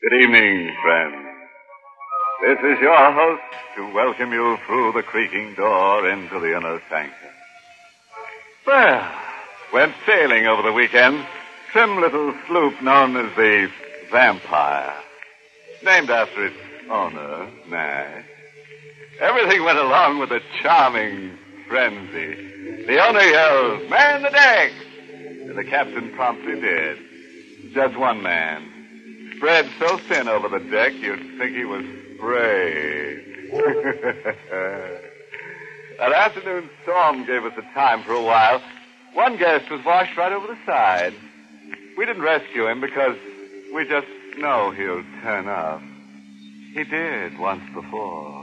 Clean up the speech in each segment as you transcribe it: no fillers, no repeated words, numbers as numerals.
Good evening, friends. This is your host to welcome you through the creaking door into the inner sanctum. Well, went sailing over the weekend. Trim little sloop known as the Vampire. Named after its owner, Nash. Everything went along with a charming frenzy. The owner yelled, "Man the deck!" And the captain promptly did. Just one man. Spread so thin over the deck, you'd think he was sprayed. That afternoon storm gave us a time for a while. One guest was washed right over the side. We didn't rescue him because we just know he'll turn up. He did once before.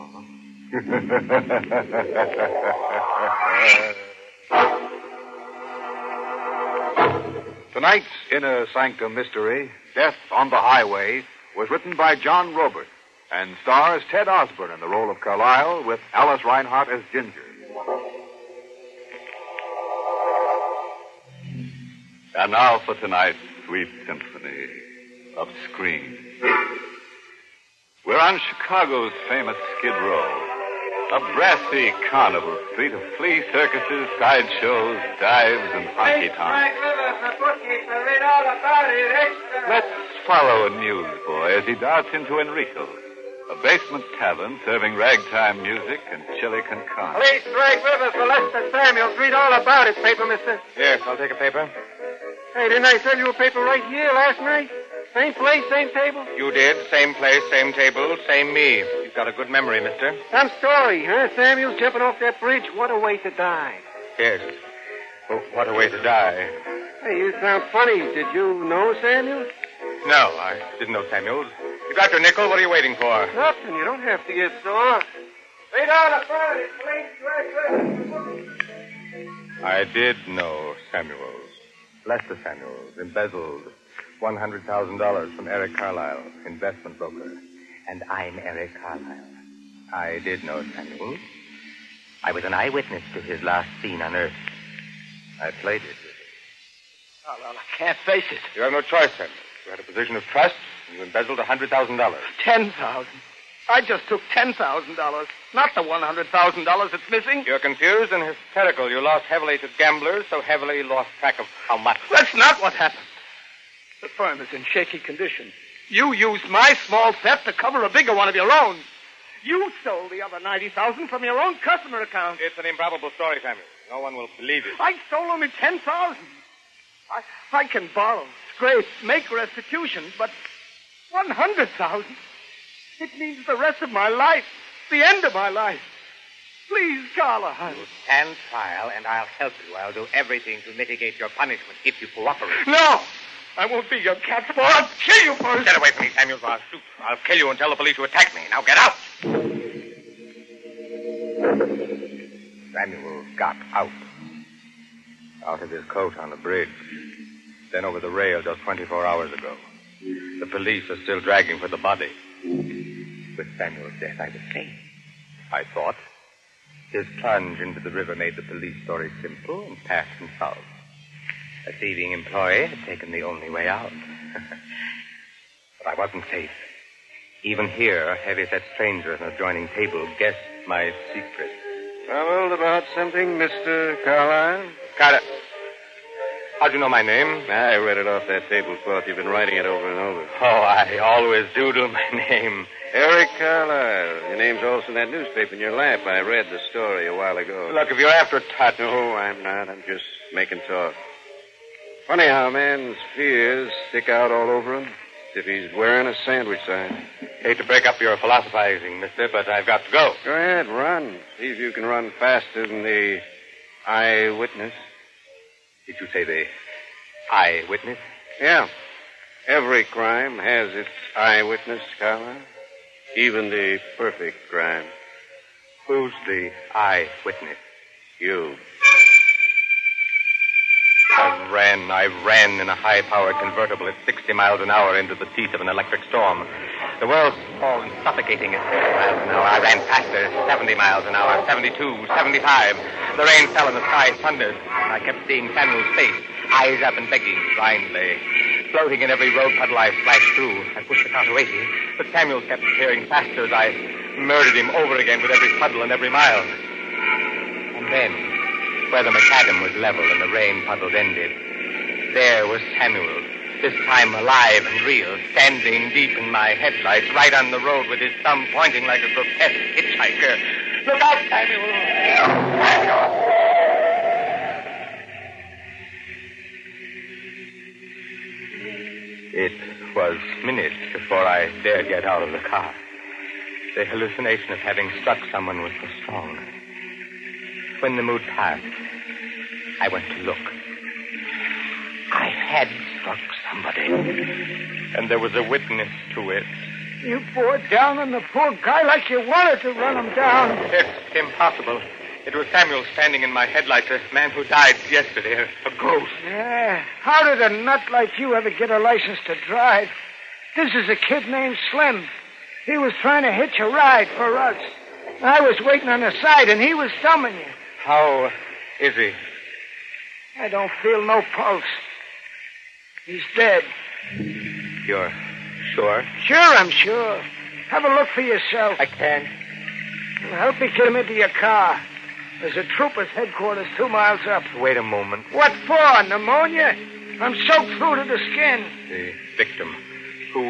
Tonight's Inner Sanctum Mystery, Death on the Highway, was written by John Robert and stars Ted Osborne in the role of Carlyle with Alice Reinhardt as Ginger. And now for tonight's sweet symphony of screams. We're on Chicago's famous Skid Row. A brassy carnival street of flea circuses, sideshows, dives, and honky-tonks. Let's follow a newsboy as he darts into Enrico's, a basement tavern serving ragtime music and chili con carne. Police Drake River for Lester Samuels. Read all about it, paper, mister. Yes, I'll take a paper. Hey, didn't I sell you a paper right here last night? Same place, same table? You did. Same place, same table, same me. You've got a good memory, mister. Some story, huh? Samuels jumping off that bridge. What a way to die. Yes. Oh, what a way to die. Hey, you sound funny. Did you know Samuels? No, I didn't know Samuels. You got your nickel. What are you waiting for? Nothing. You don't have to get sore. Read all about it, Police Drake River. I did know Samuels. Lester Samuels, embezzled $100,000 from Eric Carlyle, investment broker. And I'm Eric Carlyle. I did know Samuels. I was an eyewitness to his last scene on Earth. I played it with him. Oh, well, I can't face it. You have no choice, Samuels. You had a position of trust, and you embezzled $100,000. 10,000. I just took $10,000, not the $100,000 that's missing. You're confused and hysterical. You lost heavily to gamblers, so heavily you lost track of how much. That's not what happened. The firm is in shaky condition. You used my small theft to cover a bigger one of your own. You stole the other $90,000 from your own customer account. It's an improbable story, Samuel. No one will believe it. I stole only $10,000. I can borrow, scrape, make restitution, but $100,000? It means the rest of my life, the end of my life. Please, Carlyle. You stand trial, and I'll help you. I'll do everything to mitigate your punishment if you cooperate. No! I won't be your cat's paw. I'll kill you first. Get away from me, Samuels, or I'll shoot. I'll kill you and tell the police you attacked me. Now get out! Samuels got out. Out of his coat on the bridge. Then over the rail just 24 hours ago. The police are still dragging for the body. With Samuel's death, I was safe. I thought. His plunge into the river made the police story simple and passed and solved. A thieving employee had taken the only way out. But I wasn't safe. Even here, a heavy-set stranger at an adjoining table guessed my secret. Troubled about something, Mr. Carlyle? Carter. How'd you know my name? I read it off that tablecloth. You've been writing it over and over. Oh, I always doodle my name. Eric Carlyle. Your name's also in that newspaper in your lap. I read the story a while ago. Look, if you're after touch... No, I'm not. I'm just making talk. Funny how a man's fears stick out all over him. As if he's wearing a sandwich sign. Hate to break up your philosophizing, mister, but I've got to go. Go ahead, run. See if you can run faster than the eyewitness. Did you say the eyewitness? Yeah. Every crime has its eyewitness, Carlyle. Even the perfect crime. Who's the eyewitness? You. I ran in a high-powered convertible at 60 miles an hour into the teeth of an electric storm. The world's fallen suffocating at 60 miles an hour. I ran faster, 70 miles an hour, 72, 75. The rain fell and the sky thundered. I kept seeing Samuel's face, eyes up and begging blindly. floating in every road puddle I splashed through. I pushed the car to 80, but Samuel kept tearing faster as I murdered him over again with every puddle and every mile. And then, where the macadam was level and the rain puddles ended, there was Samuel, this time alive and real, standing deep in my headlights, right on the road with his thumb pointing like a grotesque hitchhiker. Look out, Samuel! Samuel! It was minutes before I dared get out of the car. The hallucination of having struck someone was so strong. When the mood passed, I went to look. I had struck somebody. And there was a witness to it. You bore down on the poor guy like you wanted to run him down. It's impossible. It was Samuel standing in my headlights, a man who died yesterday, a ghost. Yeah. How did a nut like you ever get a license to drive? This is a kid named Slim. He was trying to hitch a ride for us. I was waiting on the side, and he was thumbing you. How is he? I don't feel no pulse. He's dead. You're sure? Sure, I'm sure. Have a look for yourself. I can't. Help me get him into your car. There's a trooper's headquarters 2 miles up. Wait a moment. What for? Pneumonia? I'm soaked through to the skin. The victim. Who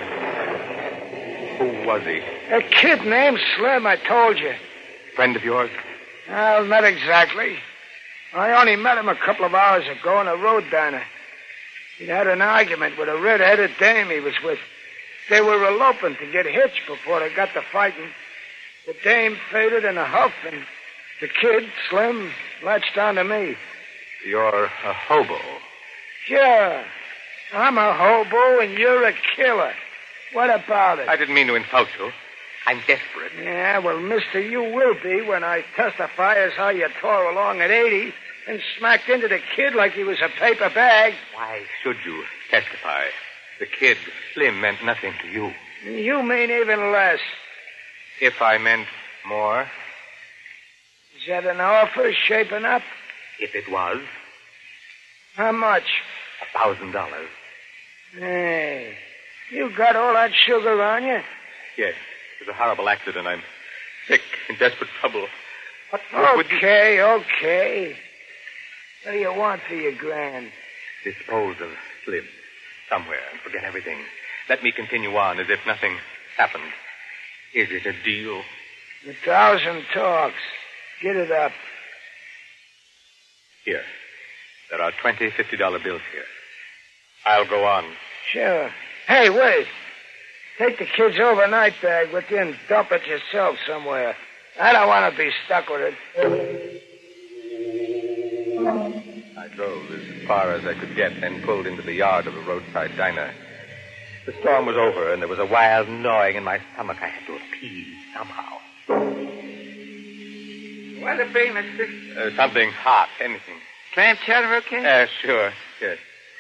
was he? A kid named Slim, I told you. Friend of yours? Well, not exactly. I only met him a couple of hours ago in a road diner. He'd had an argument with a red-headed dame he was with. They were eloping to get hitched before they got to fighting. The dame faded in a huff, and the kid, Slim, latched onto me. You're a hobo. Sure. I'm a hobo, and you're a killer. What about it? I didn't mean to insult you. I'm desperate. Yeah, well, mister, you will be when I testify as how you tore along at 80 and smacked into the kid like he was a paper bag. Why should you testify? The kid, Slim, meant nothing to you. You mean even less. If I meant more? Is that an offer shaping up? If it was. How much? $1,000. Hey, you got all that sugar on you? Yes. It was a horrible accident. I'm sick, in desperate trouble. What would you... Okay. What do you want for your grand? Dispose of Slim somewhere and forget everything. Let me continue on as if nothing happened. Is it a deal? 1,000 talks. Get it up. Here. There are 20 $50 bills here. I'll go on. Sure. Hey, wait. Take the kid's overnight bag with you and dump it yourself somewhere. I don't want to be stuck with it. I drove as far as I could get, then pulled into the yard of a roadside diner. The storm was over, and there was a wild gnawing in my stomach. I had to appease somehow. What'll it be, mister? Something hot, anything. Clam chowder, okay? Sure, yes.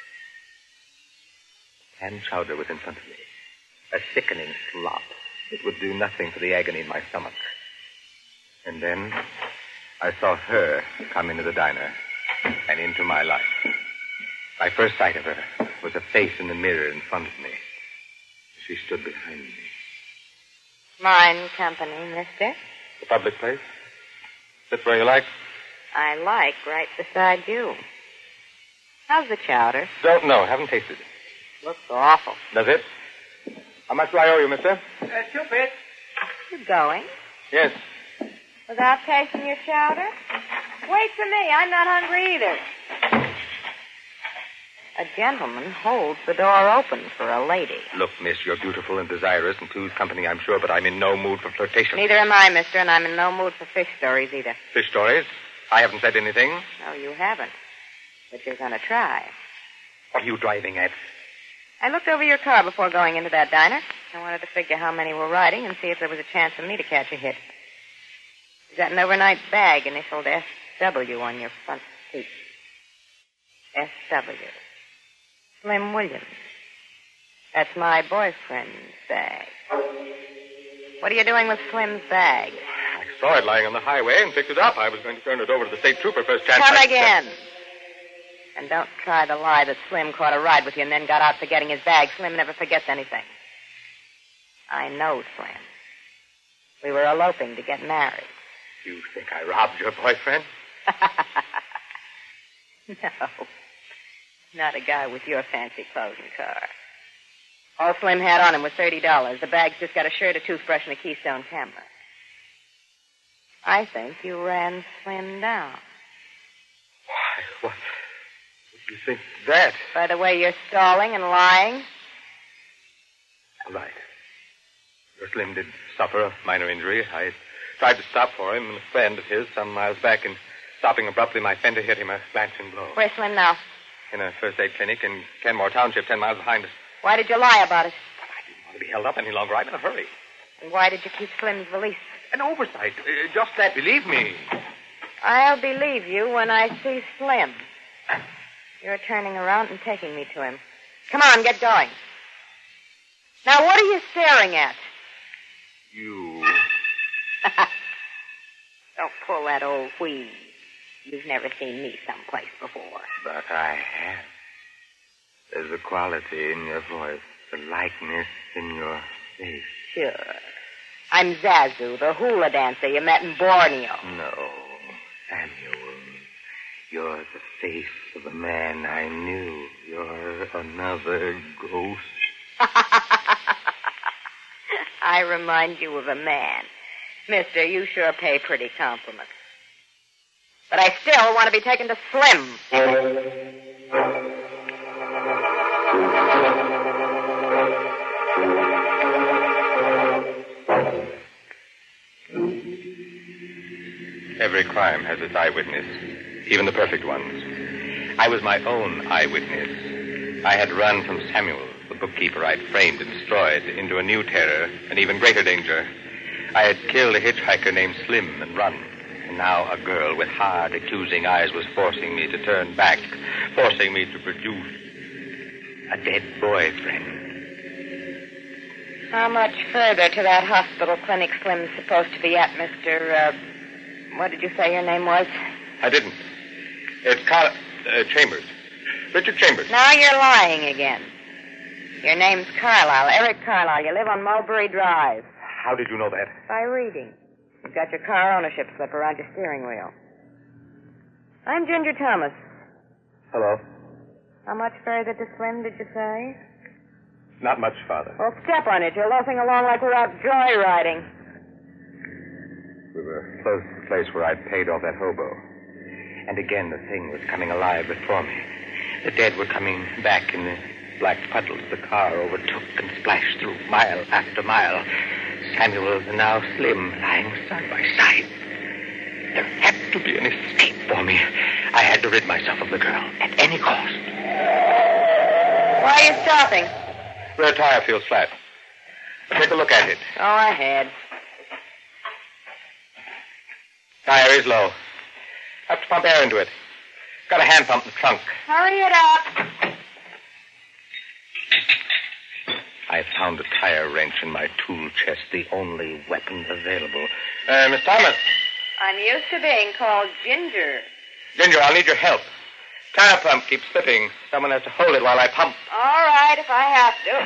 Clam chowder was in front of me. A sickening slop. It would do nothing for the agony in my stomach. And then I saw her come into the diner and into my life. My first sight of her was a face in the mirror in front of me. She stood behind me. Mine company, mister. The public place? That's where you like? I like right beside you. How's the chowder? Don't know. Haven't tasted it. Looks awful. Does it? How much do I owe you, mister? 2 bits. You going? Yes. Without tasting your chowder? Wait for me. I'm not hungry either. A gentleman holds the door open for a lady. Look, miss, you're beautiful and desirous and two's company, I'm sure, but I'm in no mood for flirtation. Neither am I, mister, and I'm in no mood for fish stories either. Fish stories? I haven't said anything. No, you haven't. But you're going to try. What are you driving at? I looked over your car before going into that diner. I wanted to figure how many were riding and see if there was a chance for me to catch a hit. You got an overnight bag initialed SW on your front seat. SW. Slim Williams. That's my boyfriend's bag. What are you doing with Slim's bag? I saw it. saw it lying on the highway and picked it up. I was going to turn it over to the state trooper first chance. Come again. And don't try the lie that Slim caught a ride with you and then got out forgetting his bag. Slim never forgets anything. I know Slim. We were eloping to get married. You think I robbed your boyfriend? No. Not a guy with your fancy clothes and car. All Slim had on him was $30. The bag's just got a shirt, a toothbrush, and a Keystone camera. I think you ran Slim down. Why, what do you think of that? By the way you're stalling and lying? Right. Your Slim did suffer a minor injury. I tried to stop for him, and a friend of his some miles back, and stopping abruptly, my fender hit him a glancing blow. Where's Slim now? In a first aid clinic in Kenmore Township, 10 miles behind us. Why did you lie about it? I didn't want to be held up any longer. I'm in a hurry. And why did you keep Slim's valise? An oversight. Just that, believe me. I'll believe you when I see Slim. You're turning around and taking me to him. Come on, get going. Now, what are you staring at? You. Don't pull that old wheeze. You've never seen me someplace before. But I have. There's a quality in your voice, a likeness in your face. Sure. I'm Zazu, the hula dancer you met in Borneo. No, Samuel. You're the face of a man I knew. You're another ghost. I remind you of a man. Mister, you sure pay pretty compliments. But I still want to be taken to Slim. Every crime has its eyewitness, even the perfect ones. I was my own eyewitness. I had run from Samuel, the bookkeeper I'd framed and destroyed, into a new terror, an even greater danger. I had killed a hitchhiker named Slim and run. And now a girl with hard, accusing eyes was forcing me to turn back, forcing me to produce a dead boyfriend. How much further to that hospital clinic Slim's supposed to be at, Mr. What did you say your name was? I didn't. It's Chambers. Richard Chambers. Now you're lying again. Your name's Carlisle, Eric Carlisle. You live on Mulberry Drive. How did you know that? By reading. You've got your car ownership slip around your steering wheel. I'm Ginger Thomas. Hello. How much further to Slim, did you say? Not much farther. Well, step on it. You're loafing along like we're out joyriding. We were close to the place where I'd paid off that hobo. And again, the thing was coming alive before me. The dead were coming back in the black puddles the car overtook and splashed through mile after mile. Samuel and now Slim lying side by side. There had to be an escape for me. I had to rid myself of the girl at any cost. Why are you stopping? Rear tire feels flat. Take a look at it. Go ahead. Tire is low. Have to pump air into it. Got a hand pump in the trunk. Hurry it up. I found a tire wrench in my tool chest, the only weapon available. Miss Thomas. I'm used to being called Ginger. Ginger, I'll need your help. Tire pump keeps slipping. Someone has to hold it while I pump. All right, if I have to.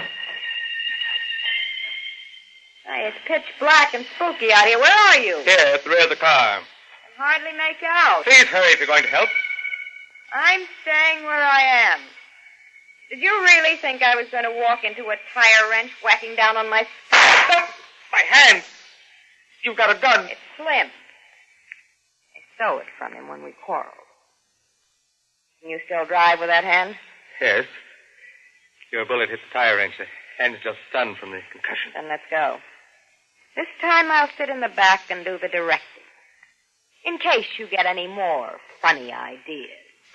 Hey, it's pitch black and spooky out here. Where are you? Here, at the rear of the car. I can hardly make out. Please hurry if you're going to help. I'm staying where I am. Did you really think I was going to walk into a tire wrench whacking down on my... Stop! My hand! You've got a gun. It's Slim. I stole it from him when we quarreled. Can you still drive with that hand? Yes. Your bullet hit the tire wrench. The hand's just stunned from the concussion. Then let's go. This time I'll sit in the back and do the directing. In case you get any more funny ideas.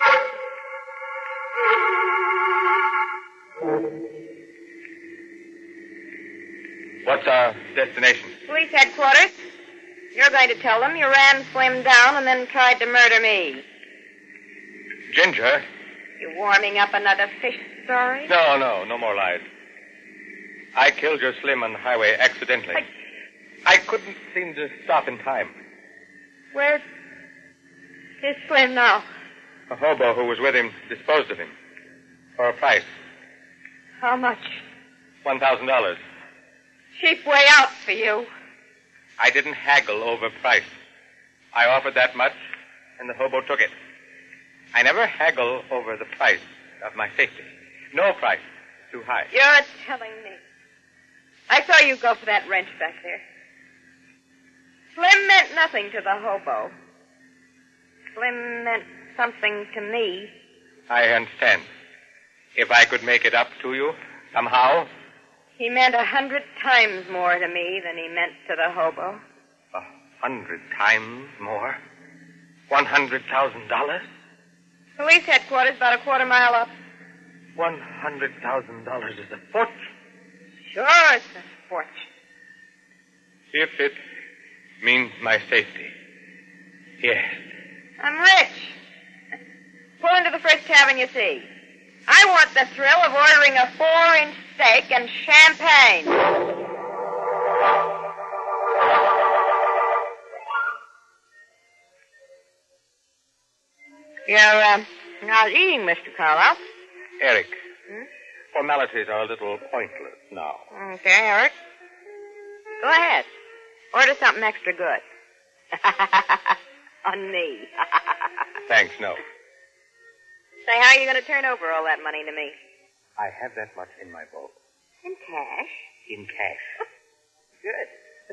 What's our destination? Police headquarters. You're going to tell them you ran Slim down and then tried to murder me. Ginger? You warming up another fish story? No more lies. I killed your Slim on the highway accidentally. I couldn't seem to stop in time. Where's Slim now? A hobo who was with him disposed of him. For a price. How much? $1,000. Cheap way out for you. I didn't haggle over price. I offered that much, and the hobo took it. I never haggle over the price of my safety. No price is too high. You're telling me. I saw you go for that wrench back there. Slim meant nothing to the hobo. Slim meant something to me. I understand. If I could make it up to you, somehow. He meant 100 times more to me than he meant to the hobo. 100 times more? $100,000? Police headquarters about a quarter mile up. $100,000 is a fortune. Sure, it's a fortune. If it means my safety. Yes. I'm rich. Pull into the first tavern you see. I want the thrill of ordering a 4-inch steak and champagne. You're not eating, Mr. Carlisle. Eric, formalities are a little pointless now. Okay, Eric. Go ahead. Order something extra good. On me. Thanks, no. Say, how are you going to turn over all that money to me? I have that much in my vault. In cash? In cash. Good.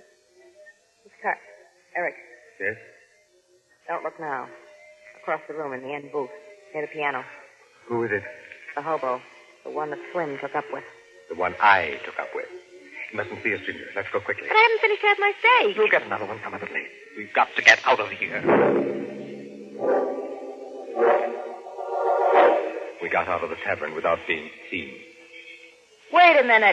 Eric. Yes? Don't look now. Across the room in the end booth, near the piano. Who is it? The hobo. The one that Slim took up with. The one I took up with. You mustn't see us, Ginger. Let's go quickly. But I haven't finished half my steak. You'll get another one some other place. We've got to get out of here. We got out of the tavern without being seen. Wait a minute.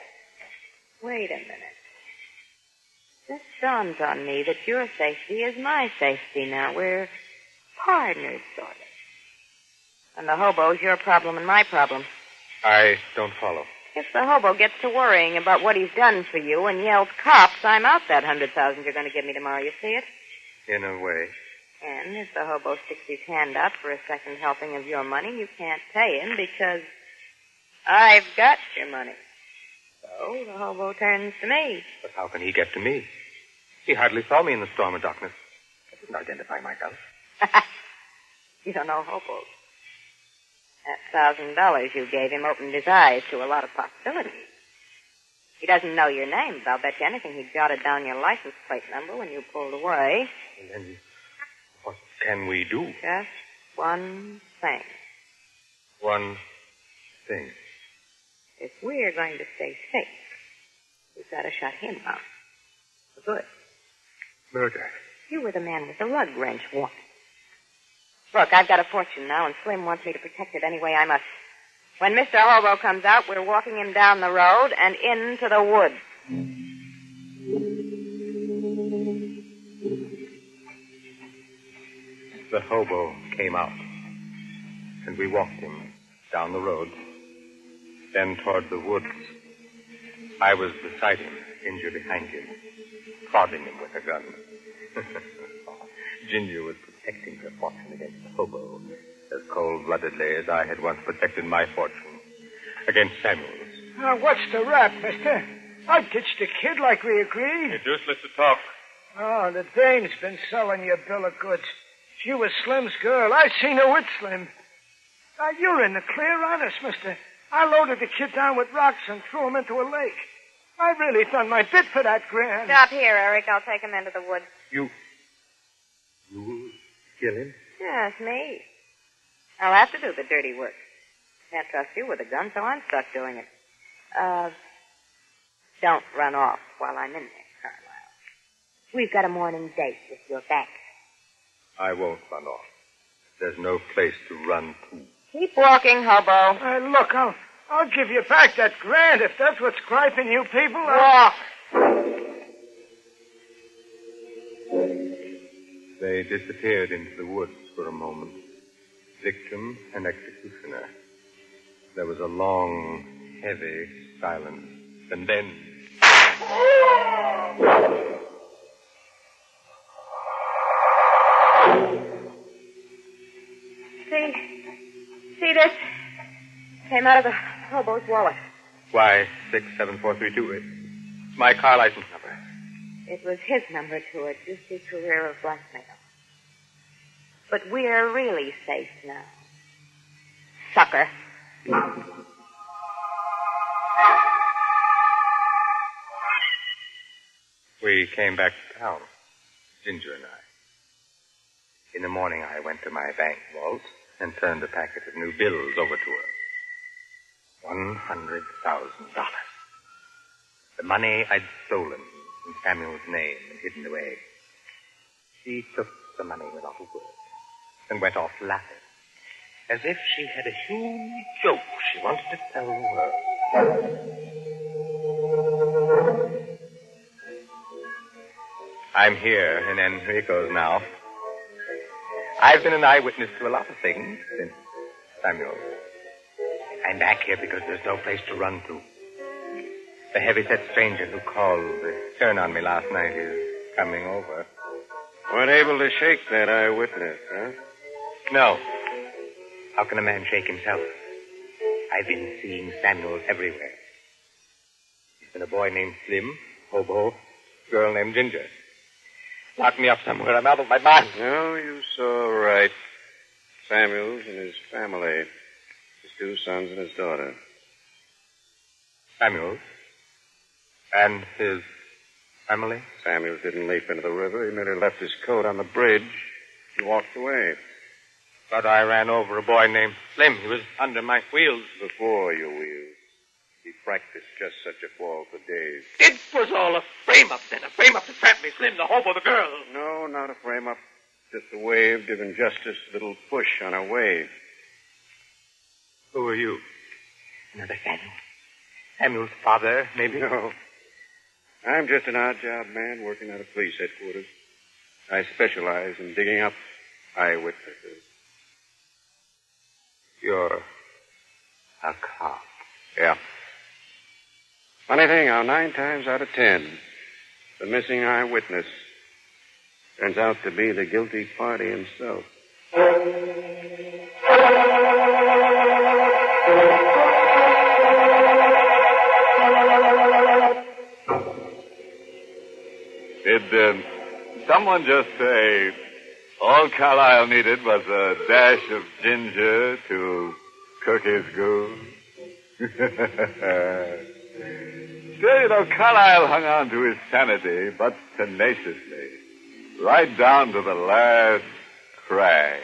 This dawns on me that your safety is my safety now. We're partners, sort of. And the hobo's your problem and my problem. I don't follow. If the hobo gets to worrying about what he's done for you and yells cops, I'm out that $100,000 you're going to give me tomorrow. You see it? In a way. And if the hobo sticks his hand up for a second helping of your money, you can't pay him because I've got your money. So the hobo turns to me. But how can he get to me? He hardly saw me in the storm of darkness. I didn't identify myself. You don't know hobos. That $1,000 you gave him opened his eyes to a lot of possibilities. He doesn't know your name, but I'll bet you anything he jotted down your license plate number when you pulled away. And then what can we do? Just one thing. One thing. If we're going to stay safe, we've got to shut him out. For good. Murder. You were the man with the lug wrench once. Look, I've got a fortune now, and Slim wants me to protect it any way I must. When Mr. Hobo comes out, we're walking him down the road and into the woods. The hobo came out, and we walked him down the road, then toward the woods. I was beside him, Ginger behind him, prodding him with a gun. Ginger was protecting her fortune against the hobo as cold-bloodedly as I had once protected my fortune against Samuel's. Now, what's the rap, mister? I ditched the kid like we agreed. It's useless to talk. Oh, the dame's been selling you a bill of goods. She was Slim's girl. I seen her with Slim. Now, you're in the clear, honest, mister. I loaded the kid down with rocks and threw him into a lake. I really done my bit for that grand. Stop here, Eric. I'll take him into the woods. You will kill him? Yes, me. I'll have to do the dirty work. Can't trust you with a gun, so I'm stuck doing it. Don't run off while I'm in there, Carlisle. We've got a morning date with your bank. I won't run off. There's no place to run to. Keep walking, hobo. Look, I'll give you back that grand if that's what's griping you people. Walk. They disappeared into the woods for a moment. Victim and executioner. There was a long, heavy silence. And then... See this? Came out of the hobo's wallet. Why, 67432. It's my car license number. It was his number to a juicy career of blackmail. But we're really safe now. Sucker. We came back to town, Ginger and I. In the morning, I went to my bank vault and turned a packet of new bills over to her. $100,000. The money I'd stolen in Samuel's name and hidden away. She took the money without a word and went off laughing, as if she had a huge joke she wanted to tell the world. I'm here in Enrico's now. I've been an eyewitness to a lot of things since Samuel. I'm back here because there's no place to run to. The heavy-set stranger who called the turn on me last night is coming over. Weren't able to shake that eyewitness, huh? No. How can a man shake himself? I've been seeing Samuel everywhere. He's been a boy named Slim, hobo, girl named Ginger. Lock me up somewhere. I'm out of my mind. No, you saw right. Samuels and his family. His 2 sons and his daughter. Samuels? And his family? Samuels didn't leap into the river. He merely left his coat on the bridge and walked away. But I ran over a boy named Slim. He was under my wheels. Before your wheels. He practiced just such a fall for days. It was all a frame-up then. A frame-up to trap me, Slim, the hobo, the girl. No, not a frame-up. Just a wave giving justice a little push on a wave. Who are you? Another Samuel. Samuel's father, maybe? No. I'm just an odd-job man working out of police headquarters. I specialize in digging up eyewitnesses. You're a cop. Yeah. Funny thing, how 9 times out of 10, the missing eyewitness turns out to be the guilty party himself. Did someone just say all Carlyle needed was a dash of ginger to cook his goose? Still, you know, Carlyle hung on to his sanity, but tenaciously, right down to the last crack.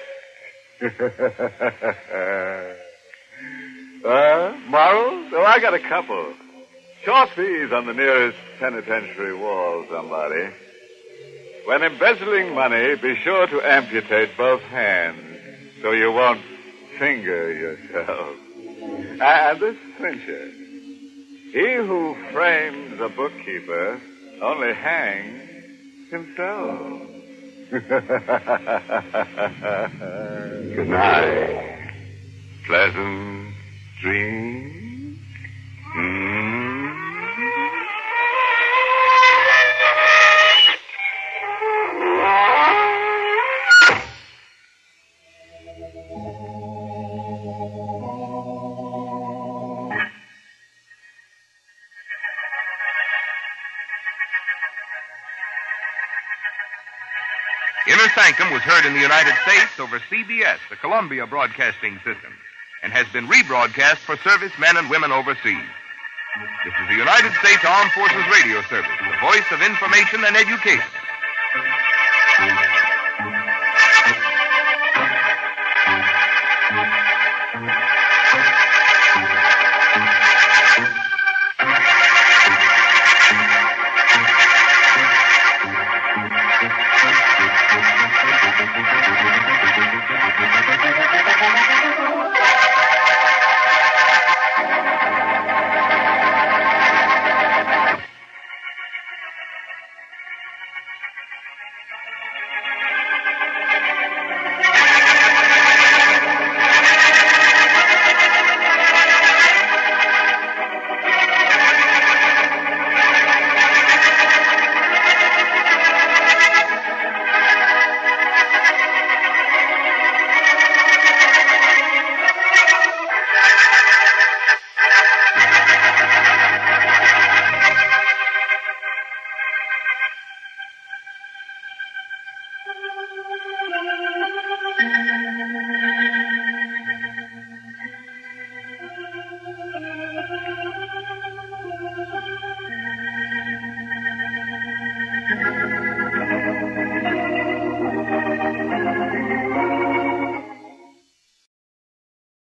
Morals? Oh, I got a couple. Short fees on the nearest penitentiary wall, somebody. When embezzling money, be sure to amputate both hands so you won't finger yourself. And this clincher. He who frames a bookkeeper only hangs himself. Good night. Pleasant dreams. Inner Sanctum was heard in the United States over CBS, the Columbia Broadcasting System, and has been rebroadcast for servicemen and women overseas. This is the United States Armed Forces Radio Service, the voice of information and education.